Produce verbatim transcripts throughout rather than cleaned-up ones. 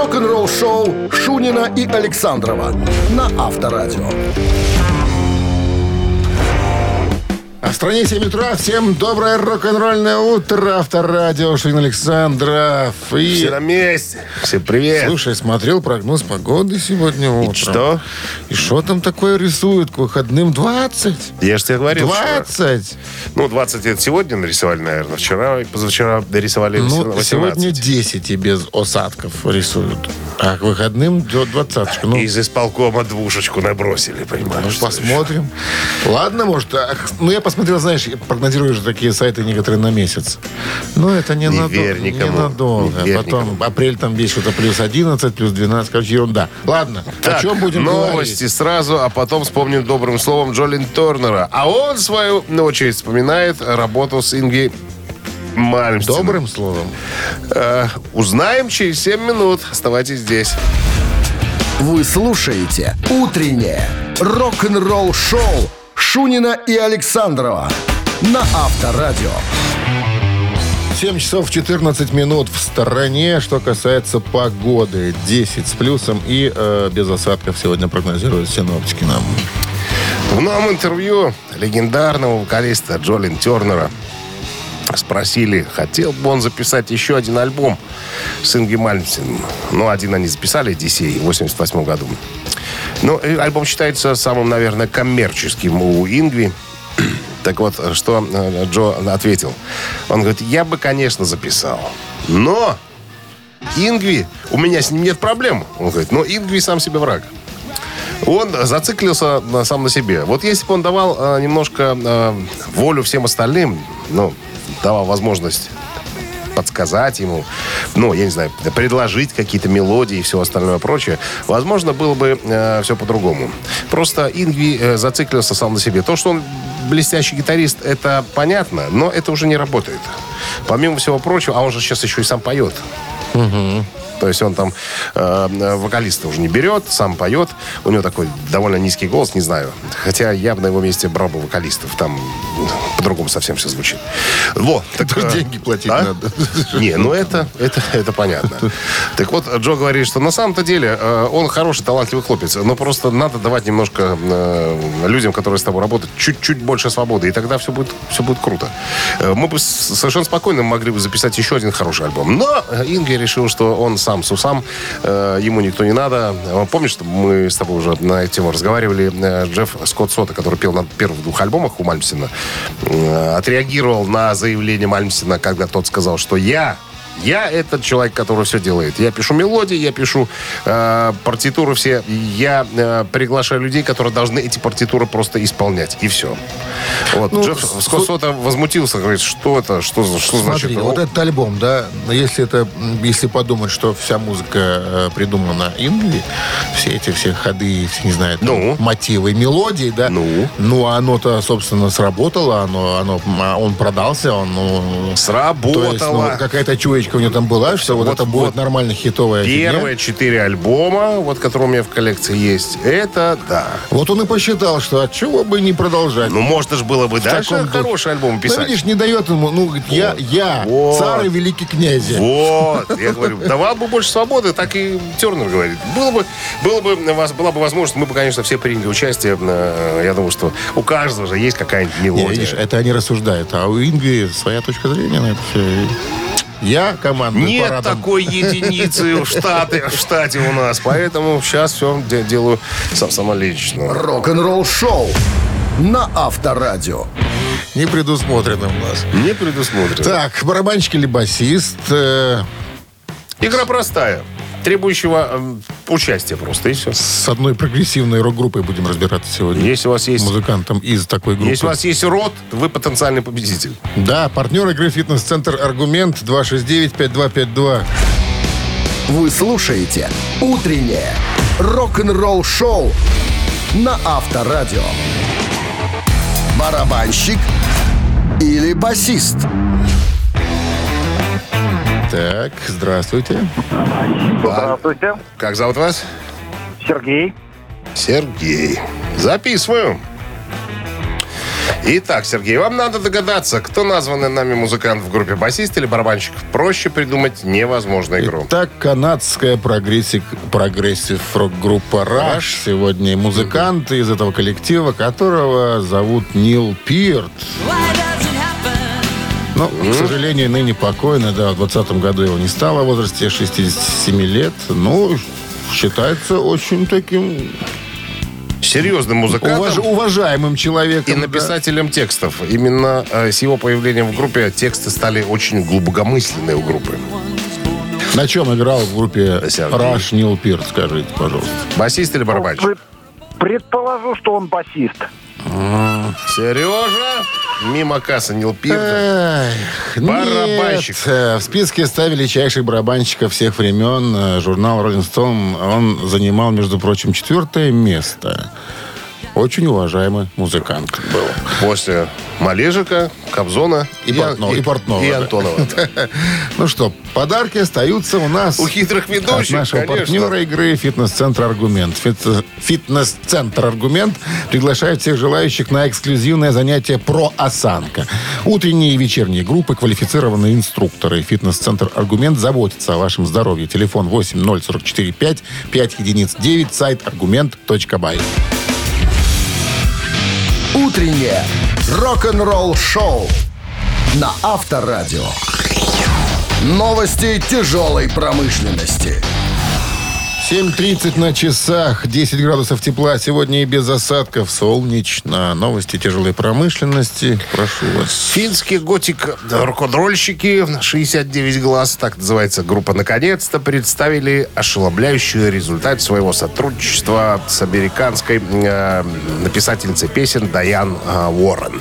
Рок-н-ролл-шоу Шунина и Александрова на Авторадио. А в стране семь утра. Всем доброе рок-н-ролльное утро. Авторадио, Шунин, Александров. И... Все на месте. Всем привет. Слушай, смотрел прогноз погоды сегодня утром. И что? И что там такое рисуют к выходным? двадцать. Я же тебе говорил. двадцать. Вчера. Ну, двадцать это сегодня нарисовали, наверное. Вчера и позавчера нарисовали ну, восемнадцать. Сегодня десять и без осадков рисуют. А к выходным двадцаточка. Ну, из исполкома двушечку набросили, понимаешь? Ну, посмотрим. Ладно, может. Ну, я посмотрел, знаешь, прогнозирую же такие сайты некоторые на месяц. Но это не, не надо... верь никому. ненадолго. Не верь Потом никому. апрель там весь что-то плюс одиннадцать, плюс двенадцать. Короче, ерунда. Ладно, так, о чем будем новости говорить? сразу, а потом вспомним добрым словом Джолин Тернера. А он, в свою очередь, вспоминает работу с Ингви Мальмстеном. Добрым словом? Э, узнаем через семь минут. Оставайтесь здесь. Вы слушаете «Утреннее рок-н-ролл-шоу» Шунина и Александрова на Авторадио. семь часов четырнадцать минут в стороне. Что касается погоды, десять с плюсом и э, без осадков сегодня прогнозируют синоптики нам. В новом интервью легендарного вокалиста Джолин Тернера спросили, хотел бы он записать еще один альбом с Ингви Мальмстеном. Ну, один они записали, Одиссей, в восемьдесят восьмом году. Ну, альбом считается самым, наверное, коммерческим у Ингви. Так вот, что Джо ответил. Он говорит, я бы, конечно, записал. Но Ингви, у меня с ним нет проблем. Он говорит, но Ингви сам себе враг. Он зациклился сам на себе. Вот если бы он давал э, немножко э, волю всем остальным, ну, давал возможность подсказать ему, ну, я не знаю, предложить какие-то мелодии и все остальное прочее, возможно, было бы э, все по-другому. Просто Ингви э, зациклился сам на себе. То, что он блестящий гитарист, это понятно, но это уже не работает. Помимо всего прочего, а он же сейчас еще и сам поет. Угу. То есть он там э, вокалиста уже не берет, сам поет. У него такой довольно низкий голос, не знаю. Хотя я бы на его месте брал бы вокалистов. Там по-другому совсем все звучит. Вот. Так, Тоже э, деньги платить а? надо. Не, ну это, это, это понятно. Так вот, Джо говорит, что на самом-то деле э, он хороший, талантливый хлопец. Но просто надо давать немножко э, людям, которые с тобой работают, чуть-чуть больше свободы. И тогда все будет, все будет круто. Э, мы бы совершенно спокойно могли бы записать еще один хороший альбом. Но Ингви решил, что он сам с усам, э, ему никто не надо. Помнишь, что мы с тобой уже на эту тему разговаривали? Э, Джефф Скотт Сота, который пел на первых двух альбомах у Мальмстена, э, отреагировал на заявление Мальмстена, когда тот сказал, что я Я этот человек, который все делает. Я пишу мелодии, я пишу э, партитуры все. Я э, приглашаю людей, которые должны эти партитуры просто исполнять. И все. Вот. Ну, Джефф Скотт Сота возмутился, говорит, что это? Что, что Смотри, значит? вот этот альбом, да, если это, если подумать, что вся музыка э, придумана Ингви, все эти все ходы, все, не знаю, там, ну? мотивы, мелодии, да, ну, ну оно-то, собственно, сработало, оно, оно, он продался, он, ну, сработало. То есть, ну, какая-то чуечка у него там была, что вот, вот это будет вот нормально хитовая первые фигня. четыре альбома, вот, которые у меня в коллекции есть, это да. Вот он и посчитал, что от чего бы не продолжать. Ну, можно же было бы дальше хороший альбом писать. Ну, видишь, не дает ему, ну, говорит, я, вот. я, вот. царь и великий князь. Вот, я говорю, давал бы больше свободы, так и Тернер говорит. Было бы, было бы, была бы возможность, мы бы, конечно, все приняли участие. Я думаю, что у каждого же есть какая-нибудь мелодия. Не, видишь, это они рассуждают, а у Ингви своя точка зрения на это все. Я командую Нет парадом. такой единицы в, штате, в штате у нас, поэтому сейчас все делаю сам самолично. Рок-н-ролл шоу на Авторадио. Не предусмотрено у нас. Не предусмотрено. Так, барабанщик или басист? Э... Игра простая. Требующего э, участия просто, и все. С одной прогрессивной рок-группой будем разбираться сегодня. Если у вас есть... Музыкантом из такой группы. Если у вас есть рот, вы потенциальный победитель. Да, партнер игры «Фитнес-центр Аргумент» два шесть девять пять два пять два. Вы слушаете «Утреннее рок-н-ролл шоу» на Авторадио. Барабанщик или басист? Так, здравствуйте. Здравствуйте. А, как зовут вас? Сергей. Сергей. Записываю. Итак, Сергей, вам надо догадаться, кто названный нами музыкант в группе басист или барабанщик. Проще придумать невозможно игру. Итак, канадская прогрессив, прогрессив рок-группа Rush. Сегодня и музыкант из этого коллектива, которого зовут Нил Пирт. Но, к сожалению, ныне покойный, да, в двадцатом году его не стало, в возрасте шестидесяти семи лет. Ну, считается очень таким... Серьезным музыкантом. Уваж, уважаемым человеком. И написателем да. текстов. Именно э, с его появлением в группе тексты стали очень глубокомысленные у группы. На чем играл в группе Сергей. Rush Нил Пирт, скажите, пожалуйста? Басист или барабанщик? Предположу, что он басист. Сережа, мимо кассы Нил Пирт. Эх, барабанщик. Нет. В списке ста величайших барабанщиков всех времен журнал Rolling Stone, он занимал, между прочим, четвертое место. Очень уважаемый музыкант был. После Малежика, Кобзона и, и, Портнова, и, и Портнова. И Антонова. Ну что, подарки остаются у нас. У хитрых ведущих, от нашего конечно. партнера игры «Фитнес-центр Аргумент». «Фитнес-центр Аргумент» приглашает всех желающих на эксклюзивное занятие «Про-осанка». Утренние и вечерние группы, квалифицированные инструкторы. «Фитнес-центр Аргумент» заботится о вашем здоровье. Телефон восемь ноль сорок четыре пять пять единиц девять, сайт аргумент точка бай. Утреннее рок-н-ролл-шоу на Авторадио. Новости тяжелой промышленности. семь тридцать на часах, десять градусов тепла. Сегодня и без осадков, солнечно. Новости тяжелой промышленности. Прошу вас. Финские готик-рок-н-ролльщики шестьдесят девять глаз, так называется группа, наконец-то представили ошеломляющий результат своего сотрудничества с американской э, написательницей песен Дайан э, Уоррен.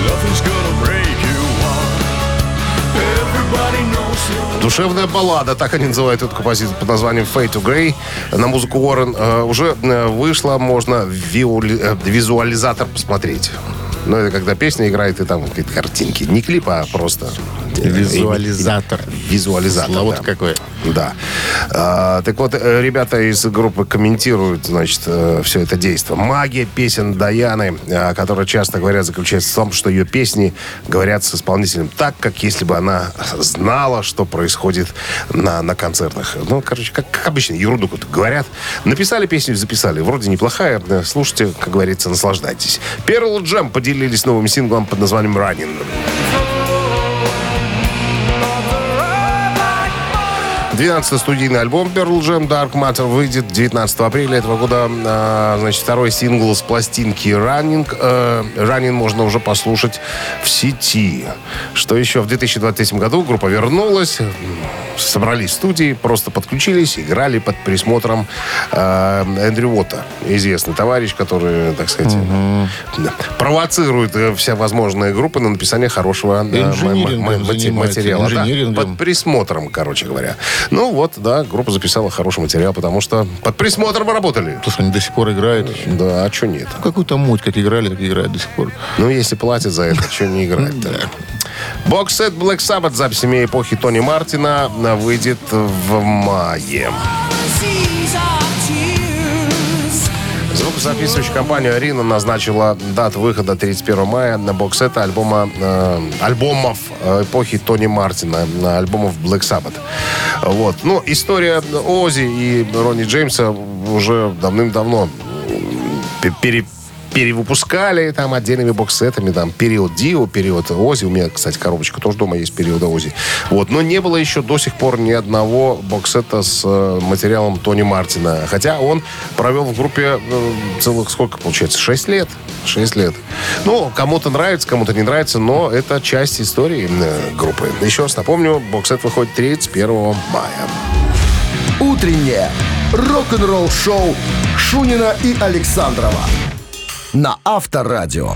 Душевная баллада, так они называют эту композицию под названием «Fade to Grey». На музыку Уоррен э, уже э, вышла, можно виули, э, визуализатор посмотреть. Но это когда песня играет, и там какие-то картинки. Не клип, а просто... Визуализатор. Визуализатор, Слово да. какое. Да. А, так вот, ребята из группы комментируют, значит, все это действо. Магия песен Даяны, которая, часто говорят, заключается в том, что ее песни говорят с исполнителем так, как если бы она знала, что происходит на, на концертах. Ну, короче, как, как обычно, ерунду говорят. Написали песню, записали. Вроде неплохая. Слушайте, как говорится, наслаждайтесь. Pearl Jam поделились новым синглом под названием «Running». двенадцатый студийный альбом Pearl Jam Dark Matter выйдет девятнадцатого апреля этого года. А, значит, второй сингл с пластинки Running. Э, Running можно уже послушать в сети. Что еще? В две тысячи двадцать третьем году группа вернулась, собрались в студии, просто подключились, играли под присмотром э, Эндрю Уотта, известный товарищ, который, так сказать, угу. провоцирует всевозможные группы на написание хорошего э, материала. Да, под присмотром, короче говоря. Ну вот, да, группа записала хороший материал, потому что под присмотром работали. Слушай, они до сих пор играют. Да, а что нет? Какую-то муть, как играли, так играют до сих пор. Ну, если платят за это, что не играть? Да. Бокс-сет Black Sabbath записями эпохи Тони Мартина выйдет в мае. Звукозаписывающая компания Arena назначила дату выхода тридцать первого мая на бокс-сета альбома, э, альбомов эпохи Тони Мартина, альбомов Black Sabbath. Вот. Ну, история Оззи и Ронни Джеймса уже давным-давно пере перевыпускали там отдельными бокс-сетами, там, период Дио, период Оззи. У меня, кстати, коробочка тоже дома есть периода Оззи. Вот. Но не было еще до сих пор ни одного бокс-сета с э, материалом Тони Мартина. Хотя он провел в группе э, целых, сколько получается, шесть лет. шесть лет. Ну, кому-то нравится, кому-то не нравится, но это часть истории э, группы. Еще раз напомню, бокс-сет выходит тридцать первого мая. Утреннее рок-н-ролл-шоу Шунина и Александрова на Авторадио.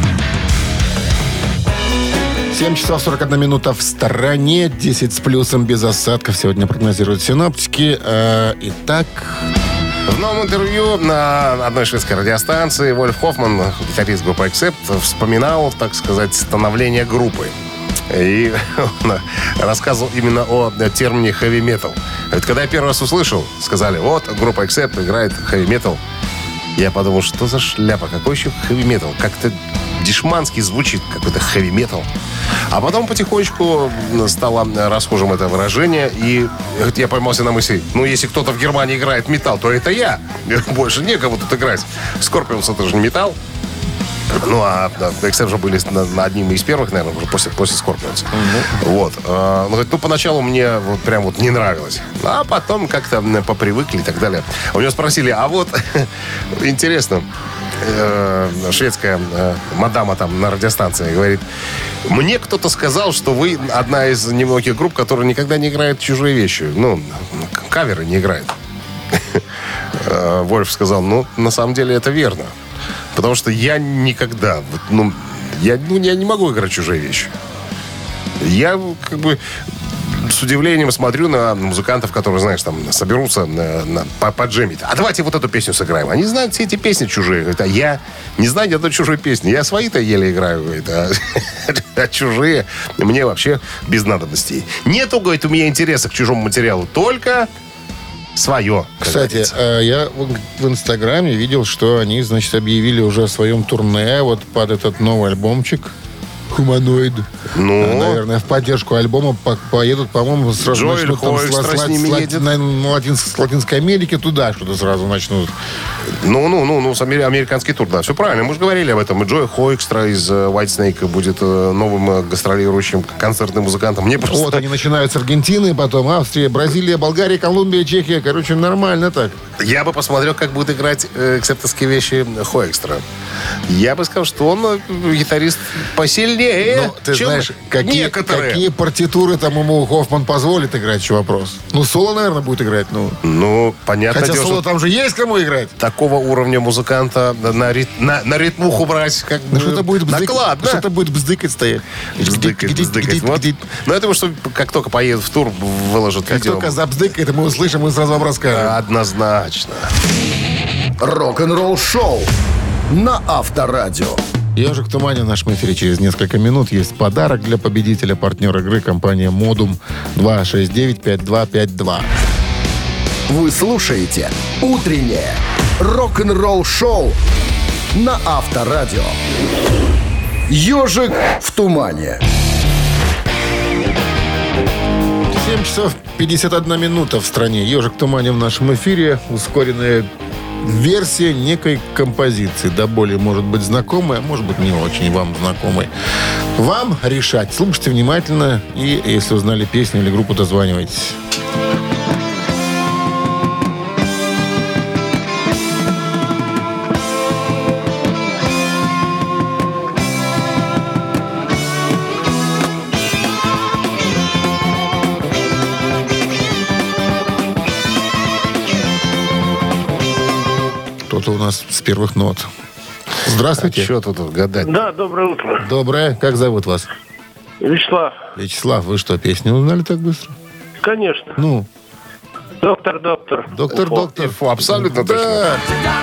семь часов сорок одна минута в стороне. десять с плюсом без осадков. Сегодня прогнозируют синоптики. Итак... В новом интервью на одной шведской радиостанции Вольф Хоффман, гитарист группы Accept, вспоминал, так сказать, становление группы. И он рассказывал именно о термине хэви-метал. Ведь когда я первый раз услышал, сказали, вот, группа Accept играет хэви-метал. Я подумал, что за шляпа, какой еще хэви-метал? Как-то дешмански звучит, какой-то хэви-метал. А потом потихонечку стало расхожим это выражение, и я поймался на мысли, ну, если кто-то в Германии играет металл, то это я. Больше некому тут играть. Скорпионс — это же не металл. Ну, а Эксцепшн же были на, на одним из первых, наверное, уже после, после Скорпионса. Mm-hmm. Вот. А, ну, ну, поначалу мне вот прям вот не нравилось. А потом как-то попривыкли и так далее. У него спросили, а вот, интересно, э, шведская э, мадама там на радиостанции говорит, мне кто-то сказал, что вы одна из немногих групп, которая никогда не играет чужие вещи. Ну, каверы не играет. Вольф сказал, ну, на самом деле это верно. Потому что я никогда, ну я, ну, я не могу играть чужие вещи. Я как бы с удивлением смотрю на музыкантов, которые, знаешь, там соберутся на, на, по, поджемить. А давайте вот эту песню сыграем. Они знают все эти песни чужие. Говорят, а я не знаю ни одной чужой песни. Я свои-то еле играю. Говорит, а, а чужие мне вообще без надобностей. Нету, говорит, у меня интереса к чужому материалу. Только... свое. Кстати, я в Инстаграме видел, что они, значит, объявили уже о своем турне вот под этот новый альбомчик «Хуманоид». Ну? Наверное, в поддержку альбома по- поедут, по-моему, сразу Джоэль начнут там Хоэкстра с ними едет. на, на Латинск- с Латинской Америки туда что-то сразу начнут. Ну, ну, ну, ну, с амер- американский тур, да. Все правильно, мы же говорили об этом. И Джоэль Хоэкстра из э, White Snake будет э, новым э, гастролирующим концертным музыкантом. Мне просто... Вот они начинают с Аргентины, потом Австрия, Бразилия, Болгария, Колумбия, Чехия. Короче, нормально так. Я бы посмотрел, как будет играть э, эксептовские вещи Хоэкстра. Я бы сказал, что он э, гитарист посильнее, Ну, ты чем знаешь, какие, некоторые. какие партитуры там ему Хоффман позволит играть, еще вопрос. Ну, соло, наверное, будет играть. Ну, Ну, понятно. хотя дело, соло что там же есть кому играть. такого уровня музыканта на, рит- на, на ритмуху брать, как Ну, бы, что-то будет бздык- накладно. что-то будет бздыкать стоять. Бздыкать, бздыкать. Вот. Но я думаю, что как только поедет в тур, выложат Как видео. только забздыкает, мы услышим и сразу вам расскажем. Однозначно. Рок-н-ролл шоу на Авторадио. «Ежик в тумане» в нашем эфире через несколько минут. Есть подарок для победителя, партнер игры, компания «Модум» два шесть девять пять два пять два. Вы слушаете «Утреннее рок-н-ролл шоу» на Авторадио. «Ежик в тумане». семь часов пятьдесят одна минута в стране. «Ежик в тумане» в нашем эфире. Ускоренная версия некой композиции. До боли может быть знакомая, может быть не очень вам знакомой. Вам решать. Слушайте внимательно. И если узнали песню или группу, дозванивайтесь. Кто-то у нас с первых нот. Здравствуйте. Что тут гадать? Да, доброе утро. Доброе. Как зовут вас? Вячеслав, Вячеслав, вы что, песню узнали так быстро? конечно. Ну, Доктор, доктор. доктор, Уфа. доктор. Фу, абсолютно точно. Да.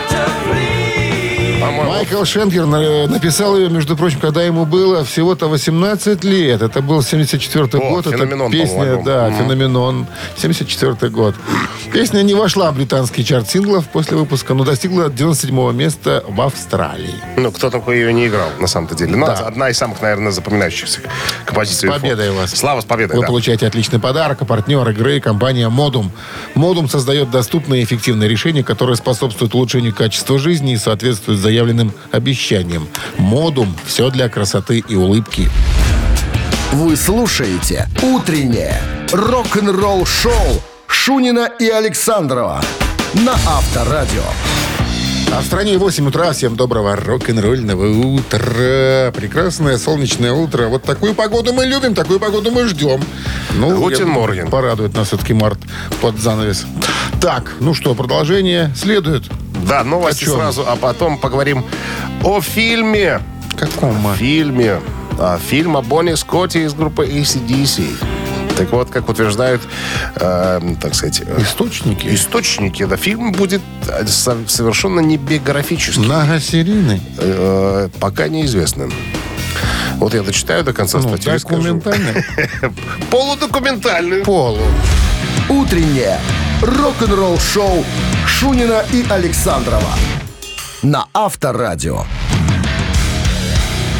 По-моему, Майкл Шенкер на- написал ее, между прочим, когда ему было всего-то восемнадцать лет. Это был семьдесят четвёртый О, год. Это «Феноменон», песня, по-моему, да, альбом. «Феноменон». семьдесят четвёртый год. Песня не вошла в британский чарт синглов после выпуска, но достигла девяносто седьмого места в Австралии. ну, кто такой ее не играл, на самом-то деле. Ну, Да. одна из самых, наверное, запоминающихся композиций. С победой вас. Слава, с победой, Вы да. получаете отличный подарок, а партнер игры — компания «Модум». «Модум» создает доступные и эффективные решения, которые способствуют улучшению качества жизни и соответствуют заявленным обещаниям. «Модум» — все для красоты и улыбки. Вы слушаете «Утреннее рок-н-ролл шоу» Шунина и Александрова на Авторадио. А в стране восемь утра. Всем доброго рок-н-ролльного утра. Прекрасное солнечное утро. Вот такую погоду мы любим, такую погоду мы ждем. Ну, Гутен я думаю, морген. порадует нас все-таки март под занавес. Так, ну что, продолжение следует. Да, новости О чем? сразу, а потом поговорим о фильме. Каком? Фильме. А, фильм о Бонни Скотте из группы эй си ди си. Так вот, как утверждают, э, так сказать, э, Источники? источники, да, фильм будет э, со- совершенно не биографический. Многосерийный. Э, пока неизвестно. Вот я дочитаю до конца Ну, статью и скажу. документальный. Полудокументальный. Полу. «Утреннее рок-н-ролл шоу» Шунина и Александрова на Авторадио.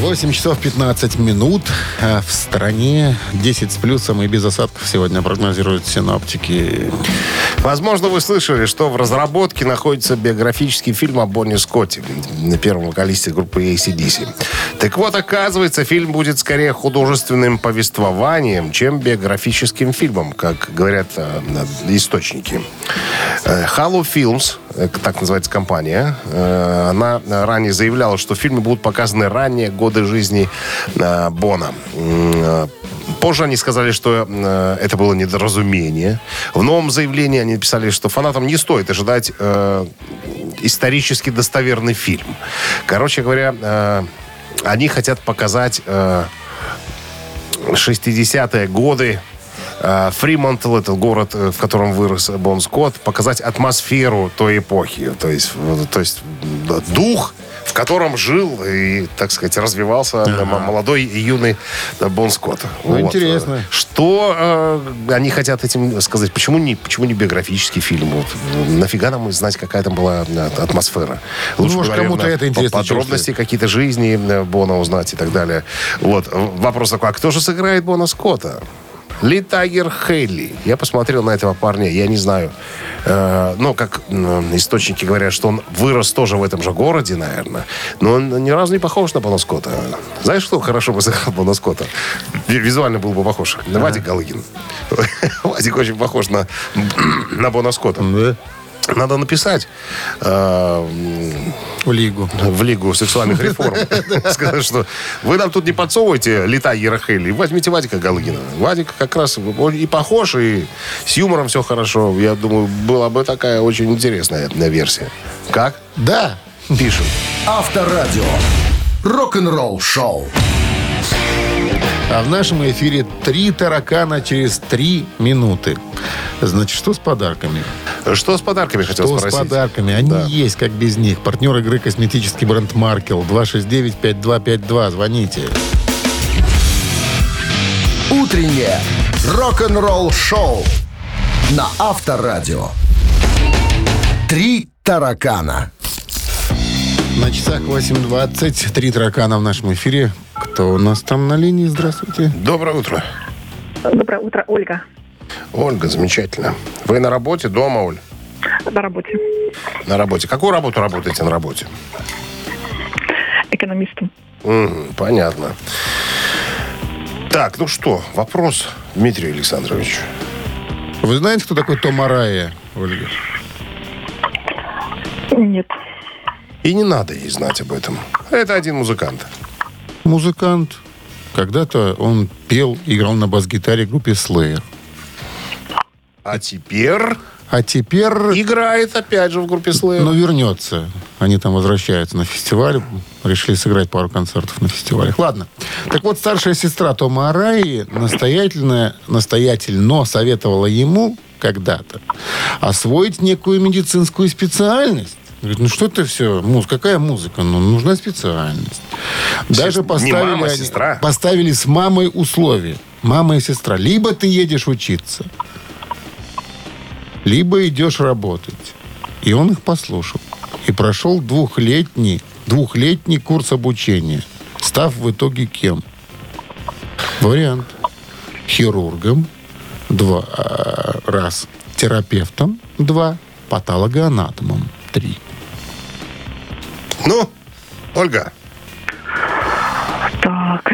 восемь часов пятнадцать минут. А в стране десять с плюсом и без осадков сегодня прогнозируют синоптики. Возможно, вы слышали, что в разработке находится биографический фильм о Бонни Скотте, на первом вокалисте группы эй си/ди си. Так вот, оказывается, фильм будет скорее художественным повествованием, чем биографическим фильмом, как говорят э, источники. Э, Halo Films, э, так называется компания, э, она ранее заявляла, что в фильме будут показаны ранние годы жизни э, Бона. Э, Позже они сказали, что э, это было недоразумение. В новом заявлении они написали, что фанатам не стоит ожидать э, исторически достоверный фильм. Короче говоря, э, они хотят показать э, шестидесятые годы, э, Фримонтл, это город, в котором вырос Бон Скотт, показать атмосферу той эпохи. То есть, то есть дух, в котором жил и, так сказать, развивался ага. молодой и юный Бон Скотт. Ну, вот. Интересно. Что э, они хотят этим сказать? Почему не, почему не биографический фильм? Вот, нафига нам знать, какая там была атмосфера? Лучше, ну, может, говоря, кому-то это интересно. Подробности чувствует. какие-то жизни Бона узнать и так далее. Вот. Вопрос такой, а кто же сыграет Бона Скотта? Ли Тайгер Хейли. Я посмотрел на этого парня, я не знаю. Э, ну, как э, источники говорят, что он вырос тоже в этом же городе, наверное. Но он ни разу не похож на Бона Скотта. Знаешь, кто хорошо бы сыграл Бона Скотта? Визуально был бы похож. На Вадик Галыгин. Вадик очень похож на, на Бона Скотта. Да. Надо написать э, в Лигу. В Лигу сексуальных реформ. Сказать, что вы нам тут не подсовывайте Ли Тайгера Хейли. Возьмите Вадика Галыгина. Вадик как раз он и похож, и с юмором все хорошо. Я думаю, была бы такая очень интересная версия. Как? Да. Пишем. Авторадио. Рок-н-ролл шоу. А в нашем эфире три таракана через три минуты. Значит, что с подарками? Что с подарками, хотел что спросить? Что с подарками? Они да. есть, как без них. Партнер игры косметический бренд Маркел. два шесть девять пять два пять два. Звоните. Утреннее рок-н-ролл шоу на Авторадио. Три таракана. На часах восемь двадцать. Три таракана в нашем эфире. Кто у нас там на линии? Здравствуйте. Доброе утро. Доброе утро, Ольга. Ольга, замечательно. Вы на работе, дома, Оль? На работе. На работе. Какую работу работаете на работе? Экономистом. Угу, понятно. Так, ну что, вопрос, Дмитрий Александрович. Вы знаете, кто такой Том Арайя, Ольга? Нет. И не надо ей знать об этом. Это один музыкант. Музыкант. Когда-то он пел, играл на бас-гитаре в группе Slayer. А теперь... А теперь... Играет опять же в группе Slayer. Но вернется. Они там возвращаются на фестиваль. Решили сыграть пару концертов на фестивалях. Ладно. Так вот, старшая сестра Тома Арайи настоятельно, настоятельно советовала ему когда-то освоить некую медицинскую специальность. Говорит, ну что это все? Муз, какая музыка? Ну, нужна специальность. Даже поставили, не мама, они, сестра. поставили с мамой условия. Мама и сестра. Либо ты едешь учиться, либо идешь работать. И он их послушал. И прошел двухлетний, двухлетний курс обучения, став в итоге кем? Вариант. Хирургом. Два. Раз. Терапевтом. Два. Патологоанатомом. Три. Ну, Ольга. Так.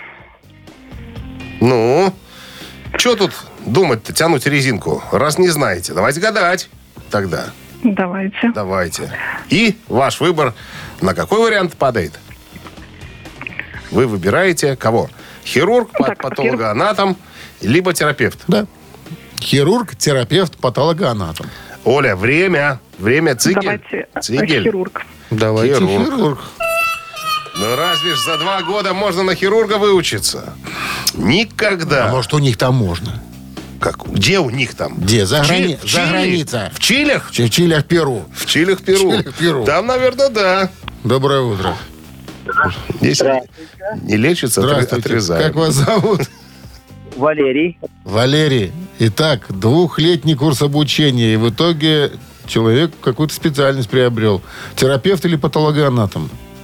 Ну, что тут думать-то, тянуть резинку? Раз не знаете, давайте гадать тогда. Давайте. Давайте. И ваш выбор на какой вариант падает? Вы выбираете кого? Хирург, Так, патологоанатом, либо терапевт. Да. Хирург, терапевт, патологоанатом. Оля, время. Время, цигель. Давайте Цигель. хирург. Давайте Хирург. хирург. Ну разве ж за два года можно на хирурга выучиться? Никогда. А может, у них там можно? Как? Где у них там? Где? За, В грани... Чи- в За Чили? граница. В Чилях? В Чилях, Перу. В Чилях, Перу. В Чилях, Перу. Там, наверное, да. Доброе утро. Если не лечится, Здравствуйте. отрезают. Как вас зовут? Валерий. Валерий. Итак, двухлетний курс обучения. И в итоге человек какую-то специальность приобрел. Терапевт или патологоанатом?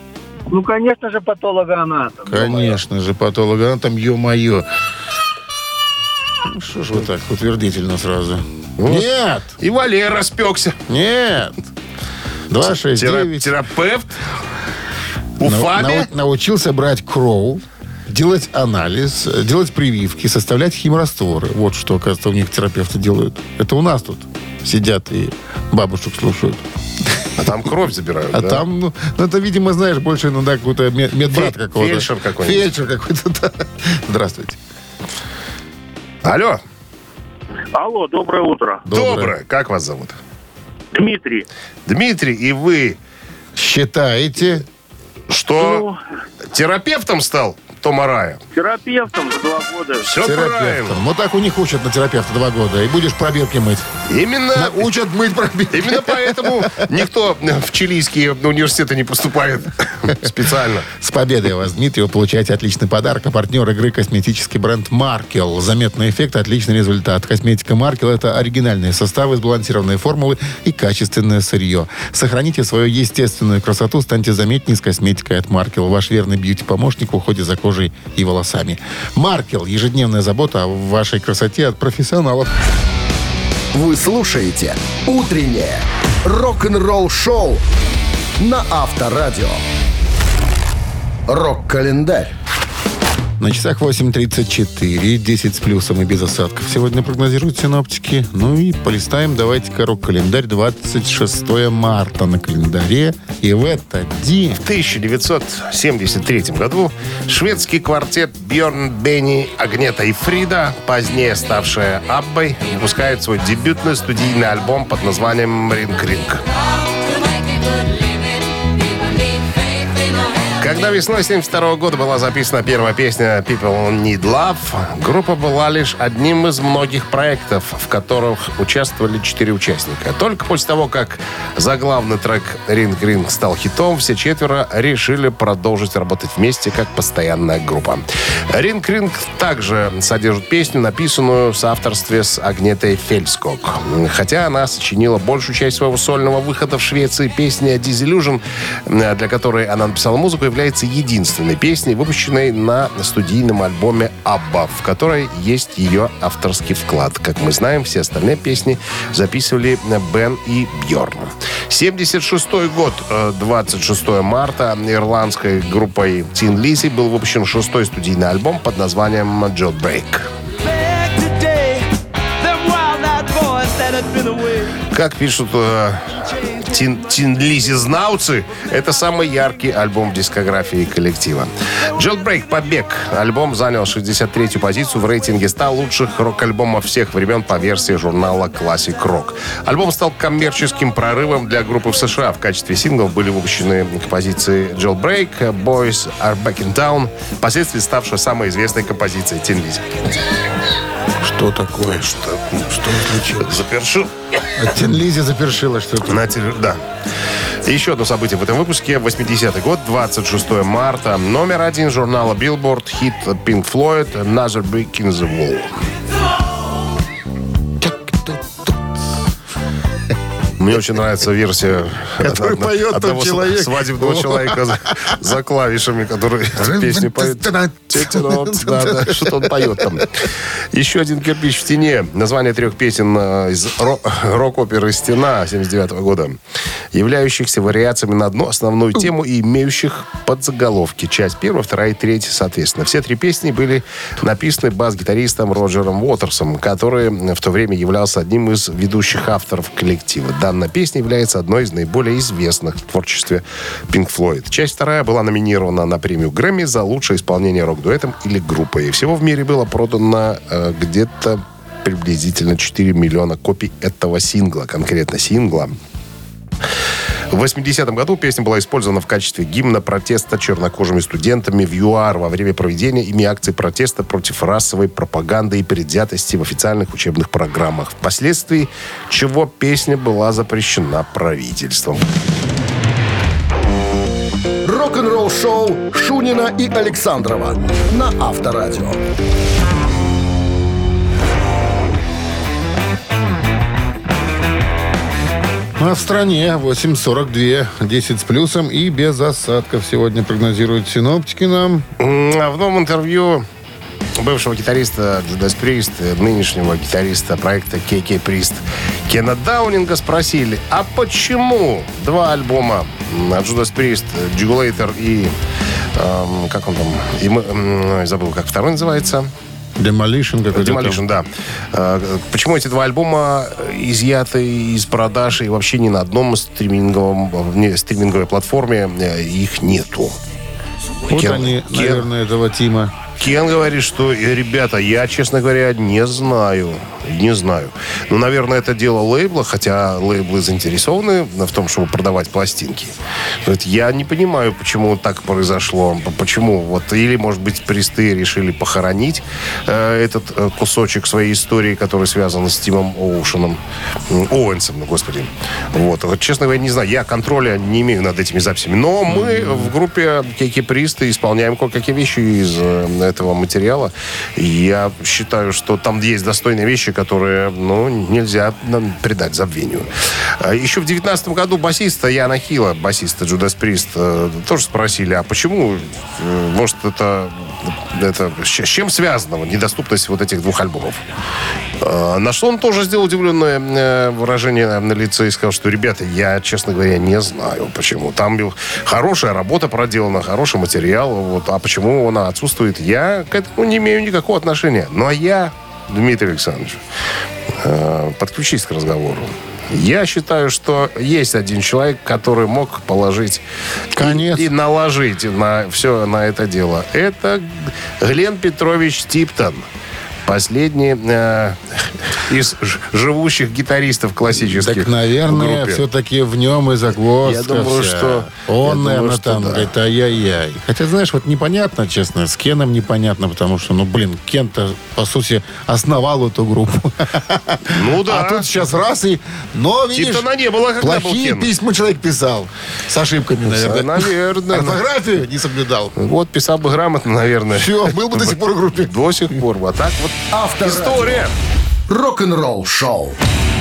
Ну, конечно же, патологоанатом. Конечно же, патологоанатом, ё-моё. Ну, что ж вы так утвердительно сразу? Нет! И Валер распекся. Нет! два шесть девять. Терапевт. Нау- Уфами. нау- научился брать кроу, делать анализ, делать прививки, составлять химрастворы. Вот что, оказывается, у них терапевты делают. Это у нас тут сидят и бабушек слушают. А там кровь забирают, А да? там, ну, ну, это, видимо, знаешь, больше иногда какой-то мед- медбрат Фе- какого-то. фельдшер какой-нибудь. Фельдшер какой-то, да. Здравствуйте. Алло. Алло, доброе утро. Доброе. Как вас зовут? Дмитрий. Дмитрий, и вы Считаете, что, терапевтом стал Том Арая? Терапевтом за два года. Все правильно. терапевтом? Вот так у них учат на терапевта два года. И будешь пробирки мыть. Именно, Учат мыть пробирки. именно поэтому никто в чилийские университеты не поступает специально. С победой вас, Дмитрий. Вы получаете отличный подарок. А партнер игры — косметический бренд «Маркел». Заметный эффект, отличный результат. Косметика «Маркел» — это оригинальные составы, сбалансированные формулы и качественное сырье. Сохраните свою естественную красоту, станьте заметнее с косметикой от «Маркел». Ваш верный бьюти-помощник в уходе за кожей и волосами. «Маркел» — ежедневная забота о вашей красоте от профессионалов. Вы слушаете «Утреннее рок-н-ролл-шоу» на Авторадио. Рок-календарь. На часах восемь тридцать четыре, десять с плюсом и без осадков. Сегодня прогнозируют синоптики. Ну и полистаем. Давайте-ка рок-календарь. двадцать шестое марта на календаре. И в этот день... В тысяча девятьсот семьдесят третьем году шведский квартет Бьорн, Бенни, Агнета и Фрида, позднее ставшая Аббой, выпускает свой дебютный студийный альбом под названием «Ринг Ринг». Когда весной семьдесят второго года была записана первая песня «People Need Love», группа была лишь одним из многих проектов, в которых участвовали четыре участника. Только после того, как заглавный трек «Ринг Ринг» стал хитом, все четверо решили продолжить работать вместе как постоянная группа. «Ринг Ринг» также содержит песню, написанную в соавторстве с Агнетой Фельдског. Хотя она сочинила большую часть своего сольного выхода в Швеции, песня «Disillusion», для которой она написала музыку, является единственной песней, выпущенной на студийном альбоме «Абба», в которой есть ее авторский вклад. Как мы знаем, все остальные песни записывали Бен и Бьорн. семьдесят шестой год, двадцать шестое марта, ирландской группой Tin Lizzy был выпущен шестой студийный альбом под названием «Jailbreak». Как пишут э, Тин, Тин Лизи знауцы, это самый яркий альбом в дискографии коллектива. «Jailbreak. Побег». Альбом занял шестьдесят третью позицию в рейтинге ста лучших рок-альбомов всех времен по версии журнала Classic Rock. Альбом стал коммерческим прорывом для группы в США. В качестве синглов были выпущены композиции «Jailbreak», «Boys Are Back in Town», впоследствии ставшая самой известной композицией Тин Лизи. Что такое? Что, что случилось? Запершил. Тин Лизи запершила что-то. На теле- Да. Еще одно событие в этом выпуске. восьмидесятый год, двадцать шестое марта. Номер один журнала Billboard, хит Pink Floyd «Another Brick in the Wall». Мне очень нравится версия Который одного- поет одного тот человек. свадебного человека за, за клавишами, который эту песню поет. Да, да, что-то он поет там. Еще один кирпич в стене. Название трех песен э, из ро- рок-оперы «Стена» семьдесят девятого года, являющихся вариациями на одну основную тему и имеющих подзаголовки. Часть первая, вторая и третья, соответственно. Все три песни были написаны бас-гитаристом Роджером Уотерсом, который в то время являлся одним из ведущих авторов коллектива. Данная песня является одной из наиболее известных в творчестве Pink Floyd. Часть вторая была номинирована на премию Грэмми за лучшее исполнение рок-дуэтом или группой. Всего в мире было продано э, где-то приблизительно четыре миллиона копий этого сингла, конкретно сингла. В восьмидесятом году песня была использована в качестве гимна протеста чернокожими студентами в ЮАР во время проведения ими акций протеста против расовой пропаганды и предвзятости в официальных учебных программах, впоследствии чего песня была запрещена правительством. Рок-н-ролл-шоу Шунина и Александрова на Авторадио. А в стране восемь сорок два, десять с плюсом и без осадков сегодня прогнозируют синоптики нам. А в новом интервью бывшего гитариста Judas Priest, нынешнего гитариста проекта кей кей Priest Кена Даунинга спросили, а почему два альбома Judas Priest, Jugulator и эм, как он там, и мы, эм, забыл, как второй называется. Demolition какой-то. Demolition, да. Э, Почему эти два альбома изъяты из продаж и вообще ни на одном стриминговом, не, стриминговой платформе э, их нету? Вот Кен- они, Кен- наверное, этого Тима. Кен говорит, что, э, ребята, я, честно говоря, не знаю. Не знаю. Ну, наверное, это дело лейбла, хотя лейблы заинтересованы в том, чтобы продавать пластинки. Говорит, я не понимаю, почему так произошло. Почему? Вот, или, может быть, Присты решили похоронить э, этот э, кусочек своей истории, который связан с Тимом Оушеном. Оуэнсом, ну, господи. Вот. Вот, честно говоря, не знаю. Я контроля не имею над этими записями. Но мы mm-hmm. в группе кей кей Priest исполняем кое-какие вещи из э, этого материала. И я считаю, что там есть достойные вещи, которые, ну, нельзя предать забвению. Еще в девятнадцатом году басиста Яна Хилла, басиста Judas Priest, тоже спросили, а почему, может, это, это с чем связано недоступность вот этих двух альбомов? На что он тоже сделал удивленное выражение на лице и сказал, что, ребята, я, честно говоря, не знаю, почему. Там хорошая работа проделана, хороший материал, вот, а почему он отсутствует, я к этому не имею никакого отношения. Ну, а я, Дмитрий Александрович, подключись к разговору. Я считаю, что есть один человек, который мог положить Конец. И, и наложить на все на это дело. Это Глен Петрович Типтон. Последний э, из ж- живущих гитаристов классических. Так, наверное, в группе. все-таки в нем и загвоздка. Я думаю, вся. что- Он, я думаю, наверное, что там да. говорит, ай-яй-яй. Хотя, знаешь, вот непонятно, честно, с Кеном непонятно, потому что, ну, блин, Кен-то, по сути, основал эту группу. Ну да. А тут сейчас раз и... Но, видишь, Типтона не было, когда был плохие Кен. письма человек писал. С ошибками, наверное. Наверное. Орфографию не соблюдал. Вот, писал бы грамотно, наверное. Все, был бы до сих пор в группе. До сих пор. А так вот Авторадио. история. Рок-н-ролл шоу.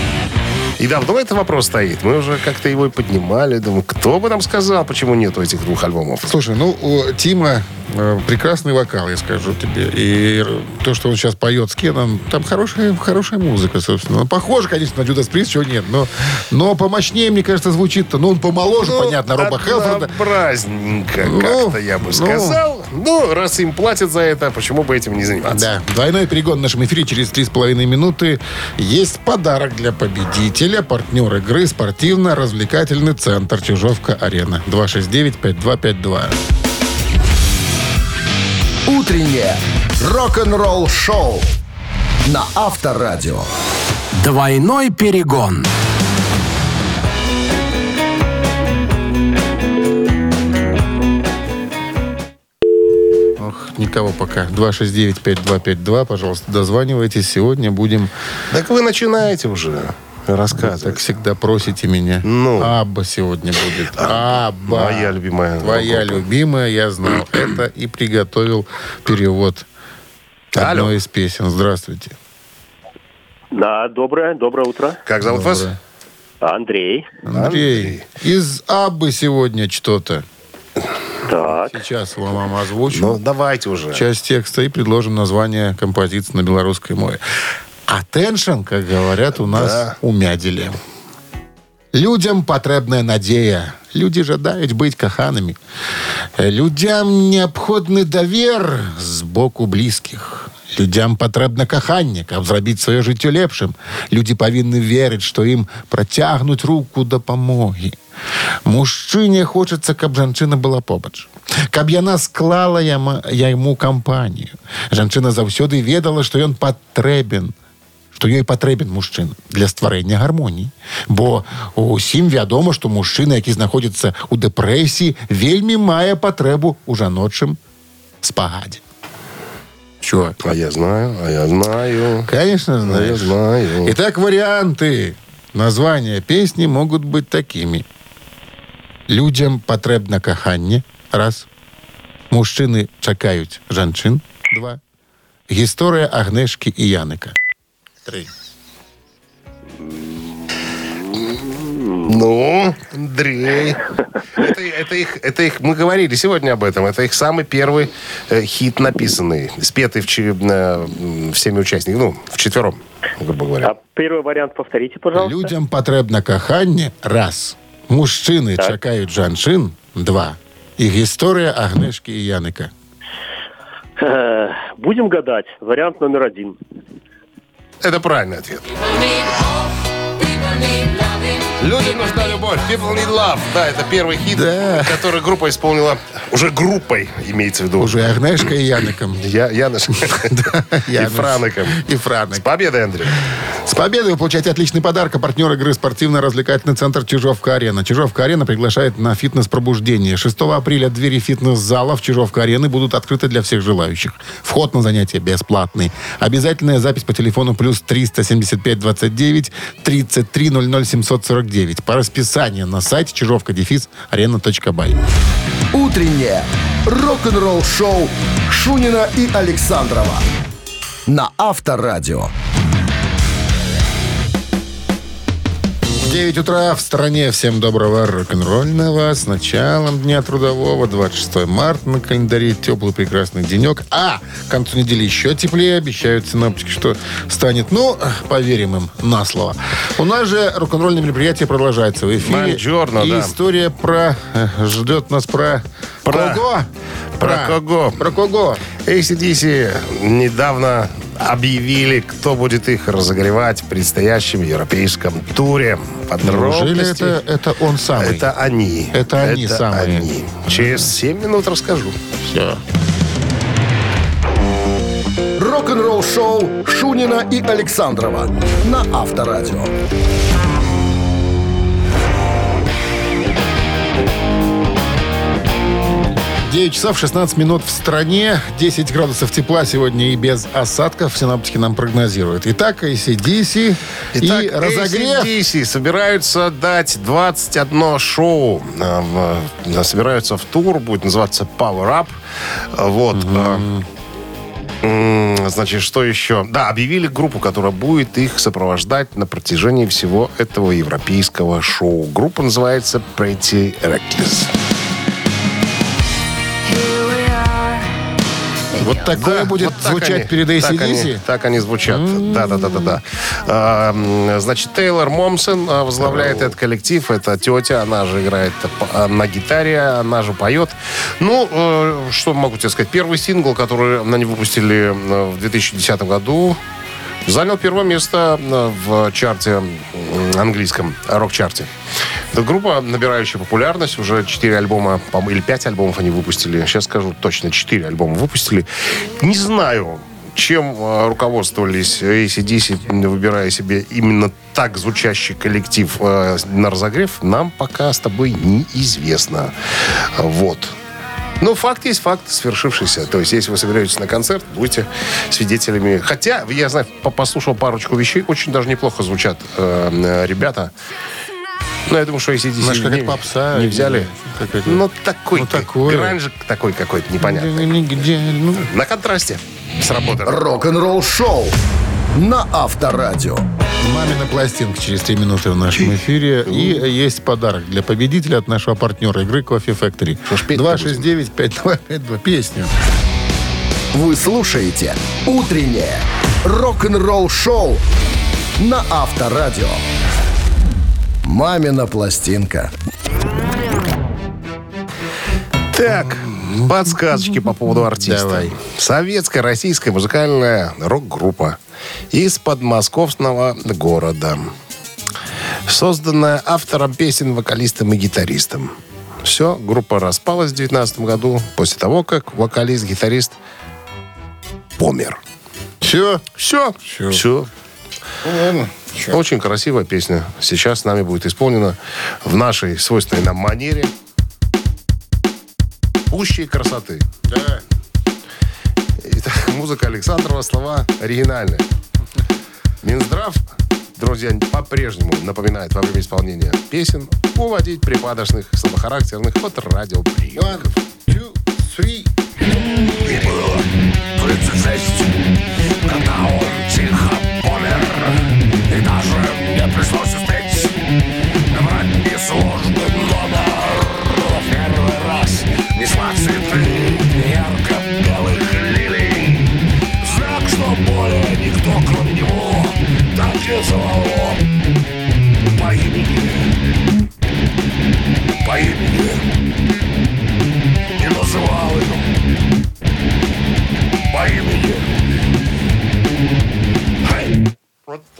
И давно этот вопрос стоит. Мы уже как-то его и поднимали. Думаю, кто бы нам сказал, почему нету этих двух альбомов? Слушай, ну, у Тима э, прекрасный вокал, я скажу тебе. И то, что он сейчас поет с Кеном, там хорошая, хорошая музыка, собственно. Ну, похоже, конечно, на Judas Priest, чего нет. Но, но помощнее, мне кажется, звучит-то. Ну, он помоложе, Ну, понятно, Роба Хелфорда. однообразненько, Ну, как-то я бы ну. сказал. Ну, раз им платят за это, почему бы этим не заниматься? Да, двойной перегон в нашем эфире через три с половиной минуты. Есть подарок для победителя. Партнер игры спортивно-развлекательный центр Чижовка-Арена. два шесть девять пять два пять два. Утреннее рок-н-ролл шоу на Авторадио. Двойной перегон. Ох, никого пока. два шесть девять пять два пять два. Пожалуйста, дозванивайтесь. Сегодня будем, Так вы начинаете уже как рассказывать. всегда, просите меня. Ну. Абба сегодня будет. Абба. Моя любимая. Твоя группа. любимая, я знал это и приготовил перевод одной Алло. из песен. Здравствуйте. Да, доброе, доброе утро. Как зовут вас? Доброе. Андрей. Андрей, Андрей. из Аббы сегодня что-то. Так. Сейчас вам, вам озвучу Ну, давайте уже. часть текста и предложим название композиции на белорусской мове. Attention, как говорят у нас Да. у Мядзеля. Людям потребная надея. Люди жадають бить коханими. Людям необходний довір з боку близьких. Людям потрібне кохання, каб зробити своє життя лепшим. Люди повинні вірити, що їм протягнуть руку допомоги. Мужчині хочеться, каб жанчына была побач. Каб яна склала яма, яму кампанію. Жанчына заўсёды ведала, што ён патрэбен, што ёй патрэбен мужчына для стварэння гармоніі. Бо усім вядома, што мужчына, які знаходзіцца ў дэпрэсіі, вельмі мае патрэбу ў жаночым спагадзе. Чё? А я знаю, а я знаю. Конечно, А я знаешь. знаю. Итак, варианты названия песни могут быть такими. Людям патрэбна каханне. Раз. Мужчыны чакаюць жанчын. Два. Гісторыя Агнешкі і Яныка. Три. Андрей. Это, это, их, это их, мы говорили сегодня об этом, это их самый первый э, хит написанный, спетый в, че- э, всеми участниками, ну, вчетвером, грубо говоря. А первый вариант повторите, пожалуйста. Людям потребно кохання – раз. Мужчини Так. чекають жанчин – два. І історія Агнешки і Яника. Э, Будем гадать. Вариант номер один. Это правильный ответ. Людям нужна любовь. People need love. Да, это первый хит, Да. который группа исполнила. Уже группой, имеется в виду. Уже Агнешка и Яником. Я, Яныш. И Януш. Франыком. И Франок. С победой, Андрей. С победой вы получаете отличный подарок. А партнер игры спортивно-развлекательный центр «Чижовка-арена». «Чижовка-арена» приглашает на фитнес-пробуждение. шестого апреля двери фитнес-залов «Чижовка-арены» будут открыты для всех желающих. Вход на занятия бесплатный. Обязательная запись по телефону плюс триста семьдесят пять двадцать девять тридцать три ноль ноль семьсот сорок девять. По расписанию на сайте чижовка дефис арена точка бай. Утреннее рок-н-ролл-шоу Шунина и Александрова на Авторадио. девять утра в стране. Всем доброго рок-н-ролльного. С началом Дня трудового. двадцать шестого марта на календаре. Теплый прекрасный денек. А к концу недели еще теплее. Обещают синоптики, что станет. Ну, поверим им на слово. У нас же рок-н-ролльное мероприятие продолжается в эфире. Бонжорно, И да. история про... э, Ждет нас про... Про- Кого? Про кого? Про кого? эй си ди си недавно объявили, кто будет их разогревать в предстоящем европейском туре. Неужели Подробности. это, это он самый? Это они. Это они самые. они. Через семь минут расскажу. Все. Рок-н-ролл-шоу Шунина и Александрова на Авторадио. девять часов шестнадцать минут в стране. десять градусов тепла сегодня и без осадков. Синоптики нам прогнозируют. Итак, эй си ди си Итак, и разогрев. эй си ди си собираются дать двадцать одно шоу. А, в- Собираются в тур. Будет называться Power Up. Вот. А, м, Значит, что еще? Да, объявили группу, которая будет их сопровождать на протяжении всего этого европейского шоу. Группа называется Pretty Reckless. Вот такое Да, будет вот так звучать они, перед эй си так ди си? они, так они звучат. Да, да, да, да, да. А, м, значит, Тейлор Момсон а, возглавляет этот коллектив. Это тетя, она же играет а, на гитаре, она же поет. Ну, э, что могу тебе сказать? Первый сингл, который они выпустили э, в две тысячи десятом году, занял первое место э, в чарте м, английском, рок-чарте. Это группа, набирающая популярность. Уже четыре альбома, по-моему, или пять альбомов они выпустили. Сейчас скажу точно, четыре альбома выпустили. Не знаю, чем э, руководствовались эй си ди си, выбирая себе именно так звучащий коллектив э, на разогрев, нам пока с тобой неизвестно. Вот. Ну, факт есть факт, свершившийся. То есть, если вы собираетесь на концерт, будете свидетелями. Хотя, я знаю, по- послушал парочку вещей, очень даже неплохо звучат э, э, ребята. Ну, я думаю, что эй си ди си Может, не, какая-то попса не или взяли. какая-то- Ну, такой, Ну, такое. гранжик такой какой-то непонятный. Нигде, ну, На контрасте сработали. Рок-н-ролл-шоу на Авторадио. мамина пластинка через три минуты в нашем эфире. И есть подарок для победителя от нашего партнера игры Coffee Factory. Что ж петь-то два шесть девять пять два пять два. Песню. Вы слушаете «Утреннее рок-н-ролл-шоу» на Авторадио. «Мамина пластинка». Так, подсказочки по поводу артиста. Давай. Советская российская музыкальная рок-группа из подмосковного города. Созданная автором песен, вокалистом и гитаристом. Все, группа распалась в девятнадцатом году после того, как вокалист-гитарист помер. Все? Все. Всё. Все. Ладно. Чё? Очень красивая песня. Сейчас с нами будет исполнена в нашей свойственной нам манере. Пущей красоты. Да. Итак, музыка Александрова, слова оригинальные. Минздрав, друзья, по-прежнему напоминает во время исполнения песен уводить припадочных, слабохарактерных от радиоприемников. One, two, three. И было тридцать шесть, когда он тихо помер. И даже мне пришлось успеть набрать несложную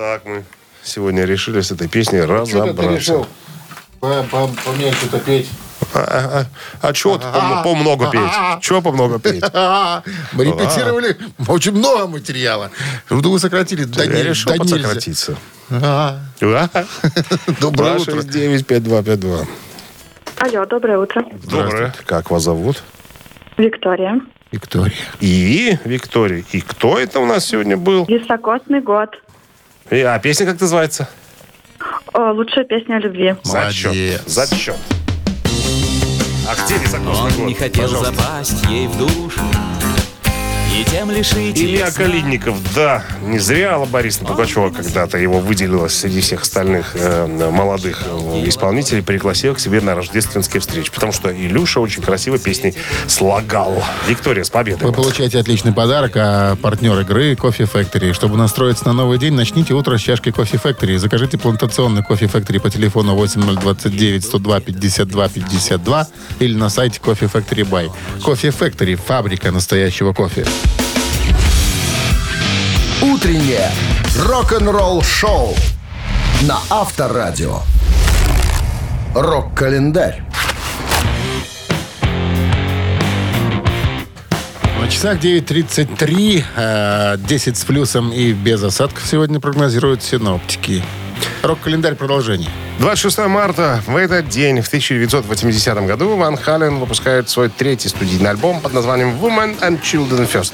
так мы сегодня решили с этой песней Что ты разобраться. решил? По- по- Поменьше что-то петь. А, а, а чего ты по, по много петь? Чего по много петь? Мы репетировали очень много материала. Что вы сократили до, Я не- решил до нельзя. подсократиться. А, Доброе два утро. шесть девять пять два пять два. Алло, доброе утро. Доброе. Как вас зовут? Виктория. Виктория. И Виктория. И кто это у нас сегодня был? Високосный год. И, а песня как называется? О, лучшая песня о любви. Зачет. Молодец. Зачет. А где високосный Он год? не хотел Пожалуйста. запасть ей в душу и тем лишить Илья ее сна. Калинников, да, не зря Алла Борисовна Пугачева когда-то его выделила среди всех остальных э, молодых э, исполнителей, пригласила к себе на рождественские встречи, потому что Илюша очень красиво песни слагал. Виктория, с победой! Вы получаете отличный подарок, а партнер игры Coffee Factory. Чтобы настроиться на новый день, начните утро с чашки Coffee Factory. Закажите плантационный Coffee Factory по телефону восемь ноль двадцать девять сто два пятьдесят два пятьдесят два или на сайте Coffee Factory Buy. Coffee Factory – фабрика настоящего кофе. Утреннее рок-н-ролл-шоу на Авторадио. Рок-календарь. На часах девять тридцать три, э, десять с плюсом и без осадков сегодня прогнозируют синоптики. Рок-календарь продолжение. двадцать шестого марта, в этот день, в тысяча девятьсот восьмидесятом году, Ван Хален выпускает свой третий студийный альбом под названием «Women and Children First».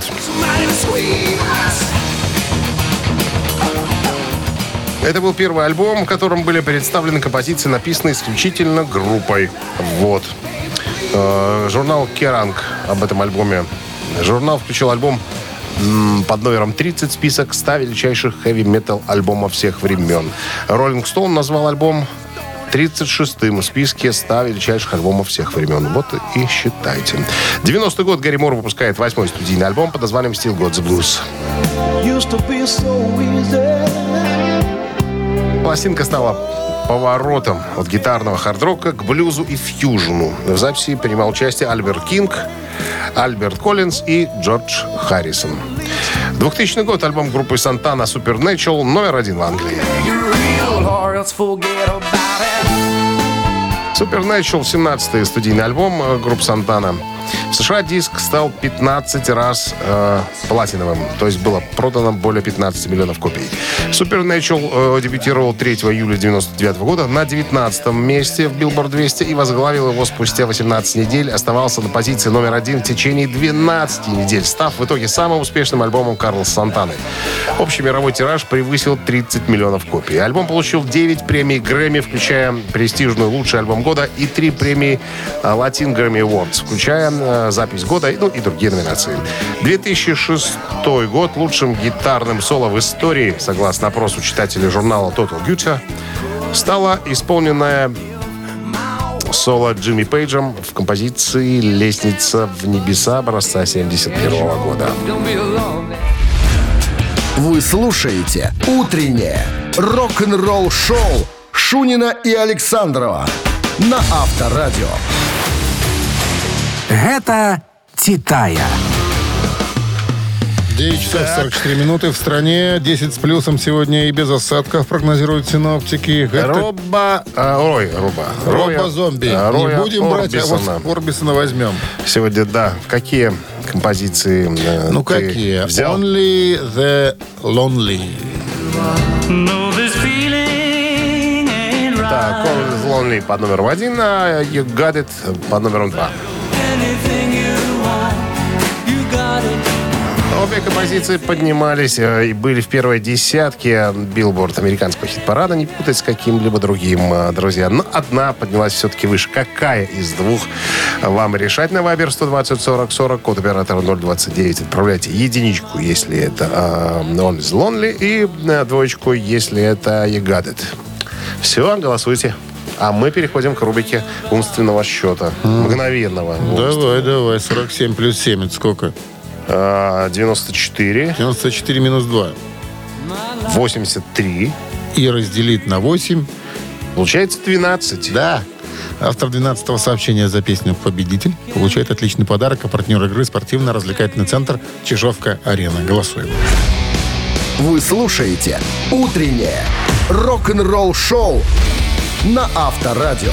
Это был первый альбом, в котором были представлены композиции, написанные исключительно группой. Вот. Э, Журнал «Керранг» об этом альбоме. Журнал включил альбом м, под номером тридцать в список ста величайших хэви-метал альбомов всех времен. «Роллинг Стоун» назвал альбом тридцать шестым в списке ста величайших альбомов всех времен. Вот и считайте. девяностый год, Гэри Мур выпускает восьмой студийный альбом под названием «Still Got the Blues». Пластинка стала поворотом от гитарного хард-рока к блюзу и фьюжну. В записи принимал участие Альберт Кинг, Альберт Коллинз и Джордж Харрисон. двухтысячный год, альбом группы Santana Supernatural номер один в Англии. Supernatural, семнадцатый студийный альбом э, группы Santana. В США диск стал пятнадцать раз э, платиновым, то есть было продано более пятнадцати миллионов копий. Supernatural э, дебютировал третьего июля девяносто девятого года на девятнадцатом месте в Billboard двести и возглавил его спустя восемнадцать недель. Оставался на позиции номер один в течение двенадцати недель, став в итоге самым успешным альбомом Карлоса Сантаны. Общий мировой тираж превысил тридцать миллионов копий. Альбом получил девять премий Грэмми, включая престижную «Лучший альбом года» и три премии э, Latin Grammy Awards, включая э, запись года, ну и другие номинации. две тысячи шестой год лучшим гитарным соло в истории, согласно опросу читателей журнала Total Guitar, стало исполненное соло Джимми Пейджем в композиции «Лестница в небеса» образца семьдесят первого года. Вы слушаете «Утреннее рок-н-ролл-шоу» Шунина и Александрова на Авторадио. Гэта Титая. девять часов сорок четыре минуты в стране, десять с плюсом сегодня и без осадков прогнозируют синоптики. Это Роба... а, ой, Роба. Роба зомби. а, Не Роя будем брать, а Орбисона. вот Орбисона возьмем. Сегодня, да. В какие композиции э, Ну ты какие? взял? Only the Lonely. Так, Call is Lonely под номером один, а You Got It под номером два. Обе композиции поднимались э, и были в первой десятке Billboard американского хит-парада. Не путать с каким-либо другим, э, друзья. Но одна поднялась все-таки выше. Какая из двух вам решать? На Viber сто двадцать сорок сорок, код оператора ноль двадцать девять. Отправляйте единичку, если это э, Only is Lonely, и э, двоечку, если это You Got It. Все, голосуйте. А мы переходим к рубрике умственного счета. Мгновенного. Давай, давай. сорок семь плюс семь. Это сколько? А, девяносто четыре. девяносто четыре минус два. восемьдесят три. И разделить на восемь. Получается двенадцать. Да. Автор двенадцатого сообщения за песню «Победитель» получает отличный подарок, а партнер игры — спортивно-развлекательный центр «Чижовка-Арена». Голосуем. Вы слушаете «Утреннее рок-н-ролл-шоу» на Авторадио.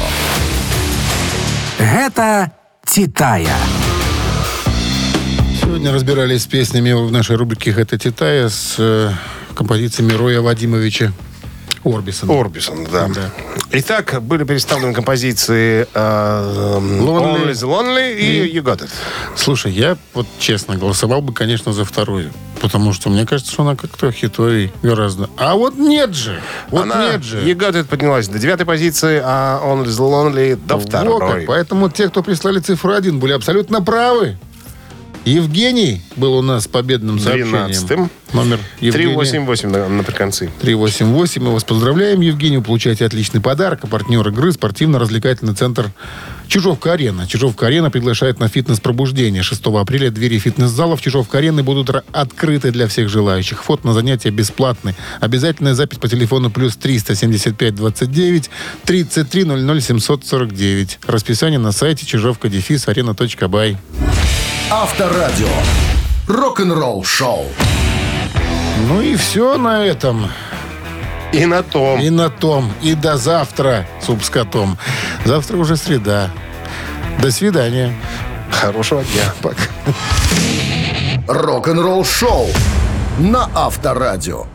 Гэта «Титая». Сегодня разбирались с песнями в нашей рубрике «Это Титая» с э, композициями Роя Вадимовича Орбисона. Орбисон, да. Да. Итак, были представлены композиции э, Only the Lonely и You Got It. Слушай, я вот честно голосовал бы, конечно, за вторую. Потому что мне кажется, что она как-то хитовей гораздо. А вот нет же! Вот Она, нет же! You Got It поднялась до девятой позиции, а Only the Lonely до Во второй. как. Поэтому те, кто прислали цифру один, были абсолютно правы. Евгений был у нас с победным сообщением. двенадцатым. Номер три Евгения. восемь восемь на, наприконцы. три восемь восемь. Мы вас поздравляем, Евгений. Вы получаете отличный подарок. А партнер игры — спортивно-развлекательный центр «Чижовка-арена». «Чижовка-арена» приглашает на фитнес-пробуждение. шестого апреля двери фитнес-залов «Чижовка-арены» будут р- открыты для всех желающих. Вход на занятия бесплатный. Обязательная запись по телефону плюс триста семьдесят пять двадцать девять тридцать три ноль ноль семьсот сорок девять. Расписание на сайте чижовка дефис арена точка бай. Авторадио. Рок-н-ролл-шоу. Ну и все на этом. И на том. И на том. И до завтра, суп с котом. Завтра уже среда. До свидания. Хорошего дня. Пока. Рок-н-ролл-шоу на Авторадио.